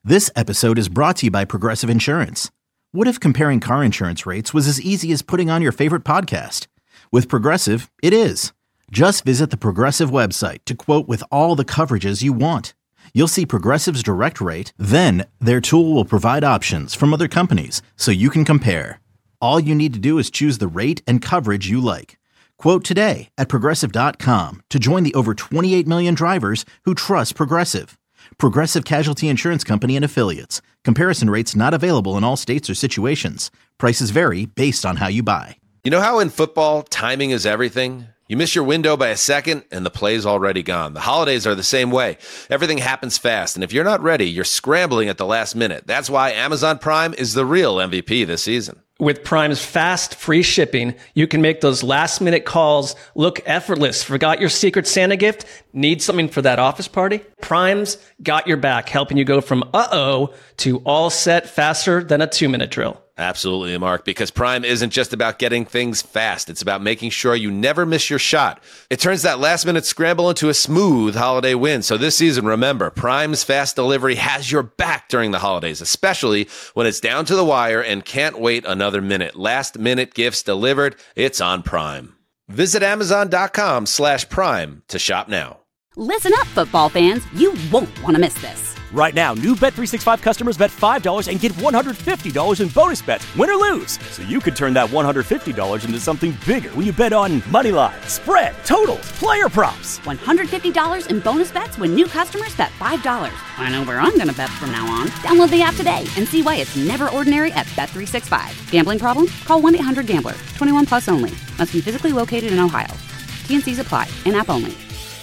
This episode is brought to you by Progressive Insurance. What if comparing car insurance rates was as easy as putting on your favorite podcast? With Progressive, it is. Just visit the Progressive website to quote with all the coverages you want. You'll see Progressive's direct rate, then their tool will provide options from other companies so you can compare. All you need to do is choose the rate and coverage you like. Quote today at Progressive.com to join the over 28 million drivers who trust Progressive. Progressive Casualty Insurance Company and Affiliates. Comparison rates not available in all states or situations. Prices vary based on how you buy. You know how in football, timing is everything? You miss your window by a second, and the play's already gone. The holidays are the same way. Everything happens fast, and if you're not ready, you're scrambling at the last minute. That's why Amazon Prime is the real MVP this season. With Prime's fast, free shipping, you can make those last-minute calls look effortless. Forgot your Secret Santa gift? Need something for that office party? Prime's got your back, helping you go from uh-oh to all set faster than a 2-minute drill. Absolutely, Mark, because Prime isn't just about getting things fast. It's about making sure you never miss your shot. It turns that last-minute scramble into a smooth holiday win. So this season, remember, Prime's fast delivery has your back during the holidays, especially when it's down to the wire and can't wait another minute. Last-minute gifts delivered, it's on Prime. Visit Amazon.com/Prime to shop now. Listen up, football fans. You won't want to miss this. Right now, new Bet365 customers bet $5 and get $150 in bonus bets, win or lose. So you could turn that $150 into something bigger when you bet on money line, spread, totals, player props. $150 in bonus bets when new customers bet $5. I know where I'm going to bet from now on. Download the app today and see why it's never ordinary at Bet365. Gambling problem? Call 1-800-GAMBLER. 21 plus only. Must be physically located in Ohio. T&Cs apply. In-app only.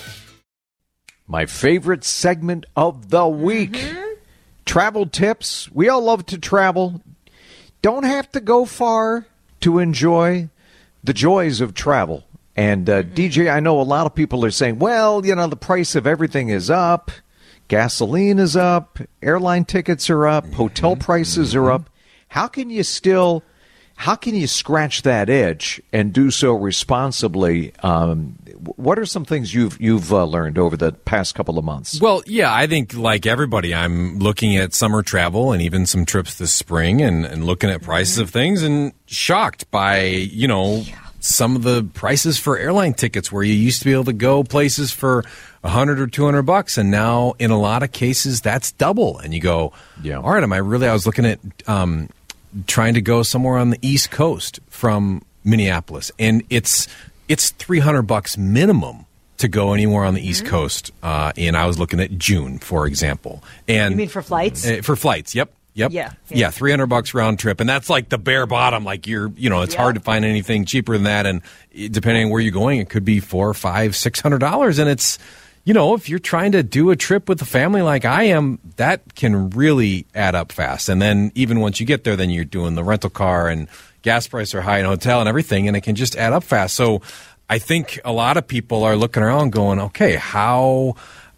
My favorite segment of the week. Travel tips. We all love to travel. Don't have to go far to enjoy the joys of travel. And DJ, I know a lot of people are saying, well, you know, the price of everything is up. Gasoline is up. Airline tickets are up. Hotel prices are up. How can you scratch that itch and do so responsibly? What are some things you've learned over the past couple of months? Well, yeah, I think like everybody, I'm looking at summer travel and even some trips this spring and looking at prices of things and shocked by, you know, some of the prices for airline tickets where you used to be able to go places for $100 or $200, and now in a lot of cases that's double. And you go, all right, I was looking at trying to go somewhere on the East Coast from Minneapolis, and it's $300 minimum to go anywhere on the East Coast. And I was looking at June, for example. And you mean for flights? For flights, yep. Yeah, $300 round trip, and that's like the bare bottom. Like it's hard to find anything cheaper than that. And depending on where you're going, it could be $400, $500, $600, and it's. You know, if you're trying to do a trip with a family like I am, that can really add up fast. And then even once you get there, then you're doing the rental car and gas prices are high in hotel and everything, and it can just add up fast. So I think a lot of people are looking around going, okay, how,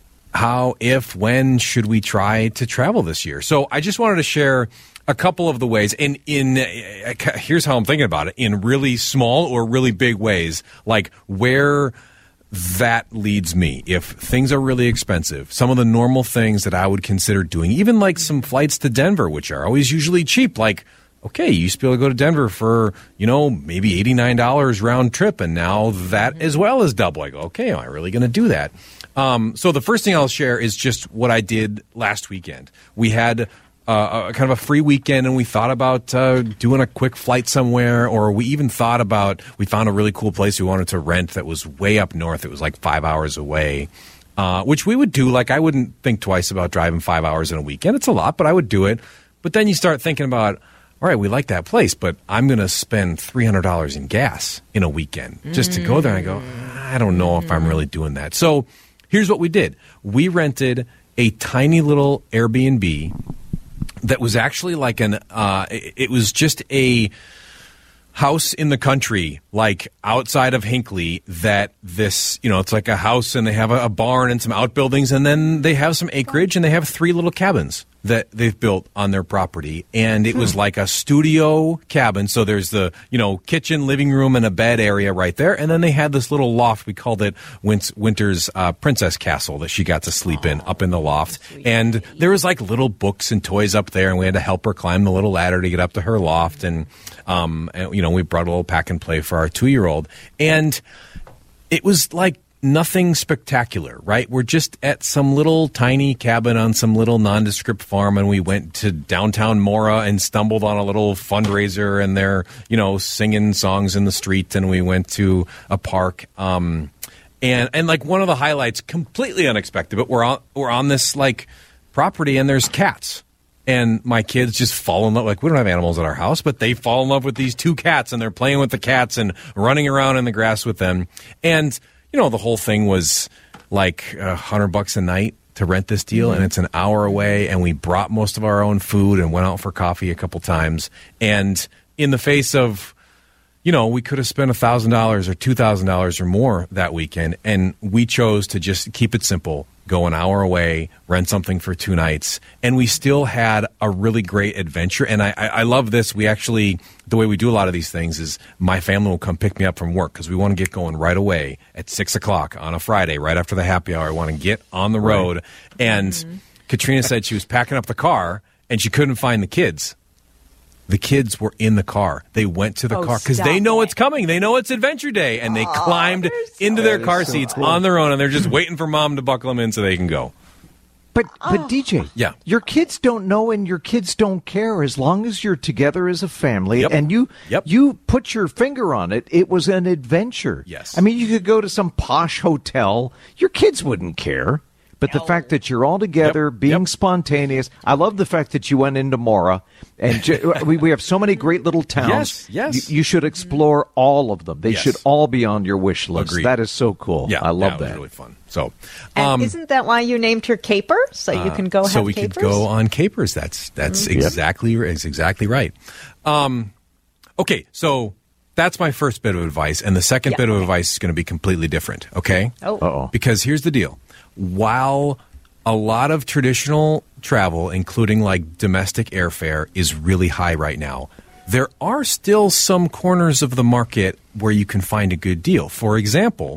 when should we try to travel this year? So I just wanted to share a couple of the ways. And here's how I'm thinking about it, in really small or really big ways, like where that leads me. If things are really expensive, some of the normal things that I would consider doing, even like some flights to Denver, which are always usually cheap, like, okay, you used to be able to go to Denver for, maybe $89 round trip, and now that as well is double. I go, okay, am I really going to do that? So the first thing I'll share is just what I did last weekend. We had kind of a free weekend, and we thought about doing a quick flight somewhere, or we found a really cool place we wanted to rent that was way up north. It was like 5 hours away, which we would do. Like, I wouldn't think twice about driving 5 hours in a weekend. It's a lot, but I would do it. But then you start thinking about, all right, we like that place, but I'm going to spend $300 in gas in a weekend just to go there. And I go, I don't know if I'm really doing that. So here's what we did. We rented a tiny little Airbnb that was actually like it was just a house in the country, like outside of Hinckley, that this, it's like a house, and they have a barn and some outbuildings, and then they have some acreage, and they have 3 little cabins that they've built on their property, and it was like a studio cabin. So there's the, kitchen, living room, and a bed area right there. And then they had this little loft. We called it Winter's Princess Castle that she got to sleep in up in the loft. And there was like little books and toys up there, and we had to help her climb the little ladder to get up to her loft. And we brought a little pack and play for our 2-year-old. And it was like nothing spectacular, right? We're just at some little tiny cabin on some little nondescript farm, and we went to downtown Mora and stumbled on a little fundraiser, and they're, singing songs in the street, and we went to a park. And like one of the highlights, completely unexpected, but we're on this like property, and there's cats. And my kids just fall in love. Like, we don't have animals at our house, but they fall in love with these 2 cats, and they're playing with the cats and running around in the grass with them. And the whole thing was like $100 a night to rent this deal, and it's an hour away, and we brought most of our own food and went out for coffee a couple times. And in the face of, we could have spent $1,000 or $2,000 or more that weekend, and we chose to just keep it simple, go an hour away, rent something for 2 nights, and we still had a really great adventure. And I love this. We actually, the way we do a lot of these things is my family will come pick me up from work because we want to get going right away at 6 o'clock on a Friday, right after the happy hour. I want to get on the road. Right. And Katrina said she was packing up the car, and she couldn't find the kids. The kids were in the car. They went to the car because they know it's coming. They know it's Adventure Day, and they climbed into their car seats on their own, and they're just waiting for Mom to buckle them in so they can go. But DJ, your kids don't know, and your kids don't care as long as you're together as a family. Yep. And you put your finger on it. It was an adventure. Yes. I mean, you could go to some posh hotel. Your kids wouldn't care. But the fact that you're all together, being spontaneous. I love the fact that you went into Mora. And we have so many great little towns. Yes. You should explore all of them. They should all be on your wish list. Agreed. That is so cool. Yeah, I love that. It was really fun. So, and isn't that why you named her Caper? So you can go have so we capers? could go on capers. That's exactly right. Okay, so that's my first bit of advice. And the second bit of advice is going to be completely different, okay? Uh-oh. Because here's the deal. While a lot of traditional travel, including like domestic airfare, is really high right now, there are still some corners of the market where you can find a good deal. For example,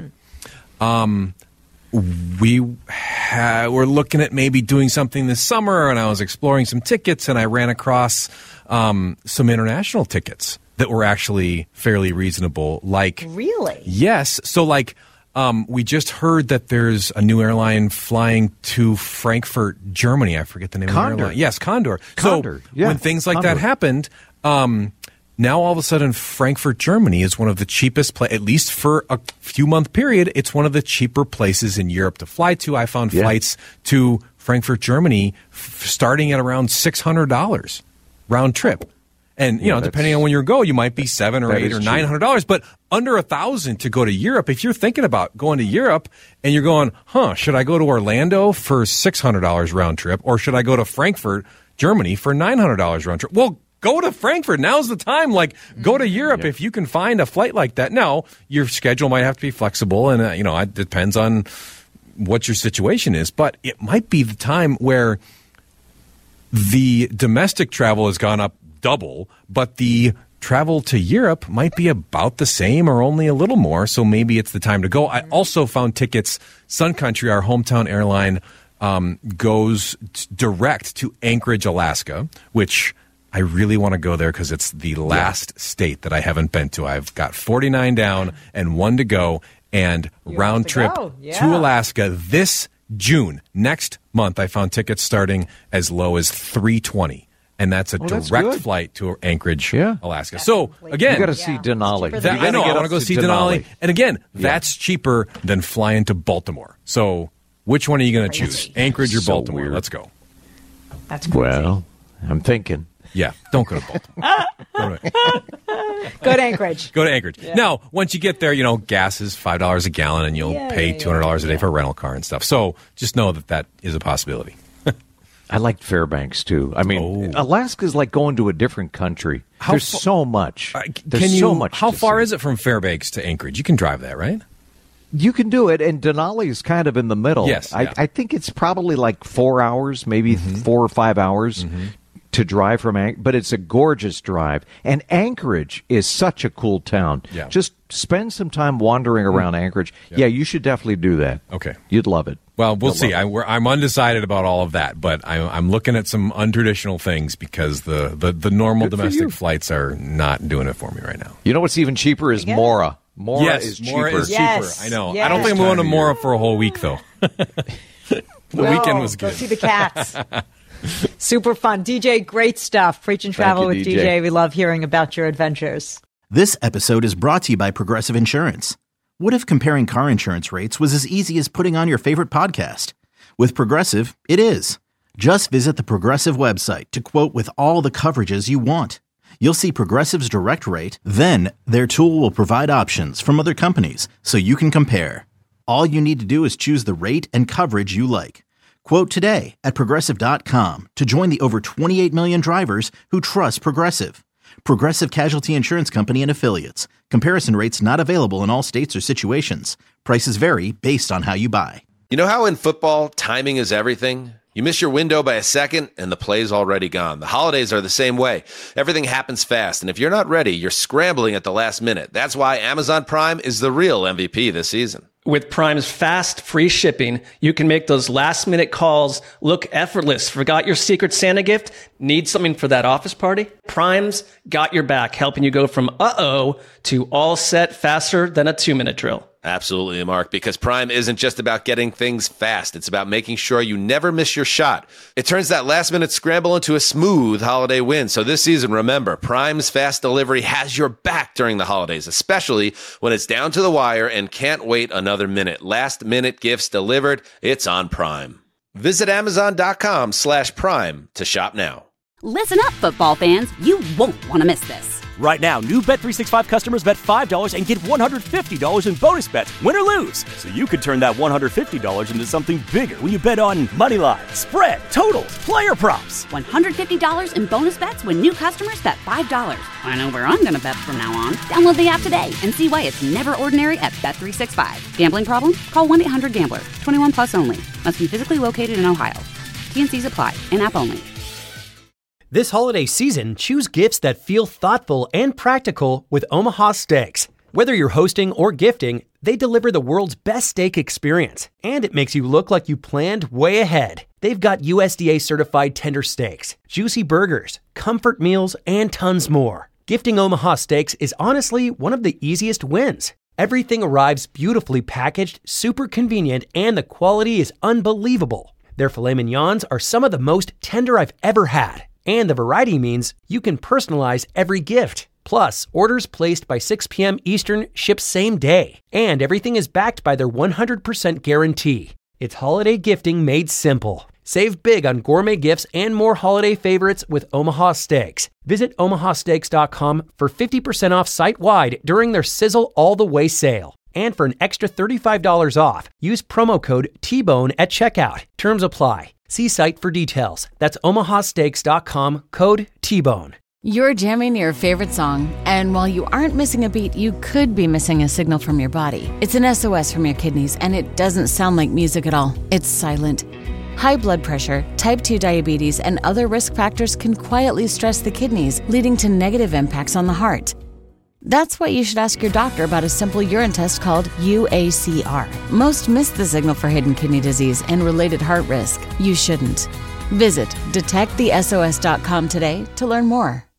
we were looking at maybe doing something this summer, and I was exploring some tickets, and I ran across some international tickets that were actually fairly reasonable. Like, really? Yes. So like, we just heard that there's a new airline flying to Frankfurt, Germany. I forget the name of the airline. Yes, Condor. So when things like that happened, now all of a sudden Frankfurt, Germany is one of the cheapest, at least for a few-month period, it's one of the cheaper places in Europe to fly to. I found flights to Frankfurt, Germany starting at around $600 round trip. And, depending on when you go, you might be $700 or $800 or $900, but under $1,000 to go to Europe. If you're thinking about going to Europe and you're going, should I go to Orlando for $600 round trip, or should I go to Frankfurt, Germany for $900 round trip? Well, go to Frankfurt. Now's the time. Like, go to Europe if you can find a flight like that. Now, your schedule might have to be flexible, and, it depends on what your situation is, but it might be the time where the domestic travel has gone up double, but the travel to Europe might be about the same or only a little more, so maybe it's the time to go. I also found tickets. Sun Country, our hometown airline, goes direct to Anchorage, Alaska, which I really want to go there because it's the last state that I haven't been to. I've got 49 down and 1 to go, and round trip to Alaska this June. Next month, I found tickets starting as low as $320. And that's a direct flight to Anchorage, Alaska. So, again, you got to see Denali. I know. I want to go see Denali. And again, that's cheaper than flying to Baltimore. So, which one are you going to choose? Anchorage or Baltimore? Weird. Let's go. That's crazy. Well, I'm thinking. Yeah, don't go to Baltimore. Go to Anchorage. Go to Anchorage. Yeah. Now, once you get there, gas is $5 a gallon, and you'll pay $200 a day for a rental car and stuff. So, just know that is a possibility. I liked Fairbanks, too. I mean, Alaska's like going to a different country. There's so much. There's so much. How far is it from Fairbanks to Anchorage? You can drive that, right? You can do it, and Denali is kind of in the middle. Yes, yeah. I think it's probably like 4 hours, maybe 4 or 5 hours to drive from Anchorage, but it's a gorgeous drive. And Anchorage is such a cool town. Yeah. Just spend some time wandering around Anchorage. Yeah, you should definitely do that. Okay. You'd love it. Well, we'll see. I'm undecided about all of that, but I'm looking at some untraditional things because the normal domestic flights are not doing it for me right now. You know what's even cheaper is Mora. Mora is cheaper. Mora is cheaper. Yes. I know. Yes. I don't think I'm going to Mora for a whole week, though. The weekend was good. Go see the cats. Super fun. DJ, great stuff. Preach and Travel with DJ. We love hearing about your adventures. This episode is brought to you by Progressive Insurance. What if comparing car insurance rates was as easy as putting on your favorite podcast? With Progressive, it is. Just visit the Progressive website to quote with all the coverages you want. You'll see Progressive's direct rate, then their tool will provide options from other companies so you can compare. All you need to do is choose the rate and coverage you like. Quote today at Progressive.com to join the over 28 million drivers who trust Progressive. Progressive Casualty Insurance Company and Affiliates. Comparison rates not available in all states or situations. Prices vary based on how you buy. You know how in football, timing is everything? You miss your window by a second, and the play's already gone. The holidays are the same way. Everything happens fast, and if you're not ready, you're scrambling at the last minute. That's why Amazon Prime is the real MVP this season. With Prime's fast, free shipping, you can make those last-minute calls look effortless. Forgot your Secret Santa gift? Need something for that office party? Prime's got your back, helping you go from uh-oh to all set faster than a 2-minute drill. Absolutely, Mark, because Prime isn't just about getting things fast. It's about making sure you never miss your shot. It turns that last-minute scramble into a smooth holiday win. So this season, remember, Prime's fast delivery has your back during the holidays, especially when it's down to the wire and can't wait another minute. Last-minute gifts delivered, it's on Prime. Visit Amazon.com/Prime to shop now. Listen up, football fans. You won't want to miss this. Right now, new Bet365 customers bet $5 and get $150 in bonus bets, win or lose. So you could turn that $150 into something bigger when you bet on money line, spread, totals, player props. $150 in bonus bets when new customers bet $5. I know where I'm going to bet from now on. Download the app today and see why it's never ordinary at Bet365. Gambling problem? Call 1-800-GAMBLER. 21 plus only. Must be physically located in Ohio. T&Cs apply. In-app only. This holiday season, choose gifts that feel thoughtful and practical with Omaha Steaks. Whether you're hosting or gifting, they deliver the world's best steak experience, and it makes you look like you planned way ahead. They've got USDA certified tender steaks, juicy burgers, comfort meals, and tons more. Gifting Omaha Steaks is honestly one of the easiest wins. Everything arrives beautifully packaged, super convenient, and the quality is unbelievable. Their filet mignons are some of the most tender I've ever had. And the variety means you can personalize every gift. Plus, orders placed by 6 p.m. Eastern ship same day. And everything is backed by their 100% guarantee. It's holiday gifting made simple. Save big on gourmet gifts and more holiday favorites with Omaha Steaks. Visit omahasteaks.com for 50% off site-wide during their Sizzle All the Way sale. And for an extra $35 off, use promo code TBONE at checkout. Terms apply. See site for details. That's omahasteaks.com, code TBONE. You're jamming your favorite song, and while you aren't missing a beat, you could be missing a signal from your body. It's an SOS from your kidneys, and it doesn't sound like music at all. It's silent. High blood pressure, type 2 diabetes, and other risk factors can quietly stress the kidneys, leading to negative impacts on the heart. That's why you should ask your doctor about a simple urine test called UACR. Most miss the signal for hidden kidney disease and related heart risk. You shouldn't. Visit detectthesos.com today to learn more.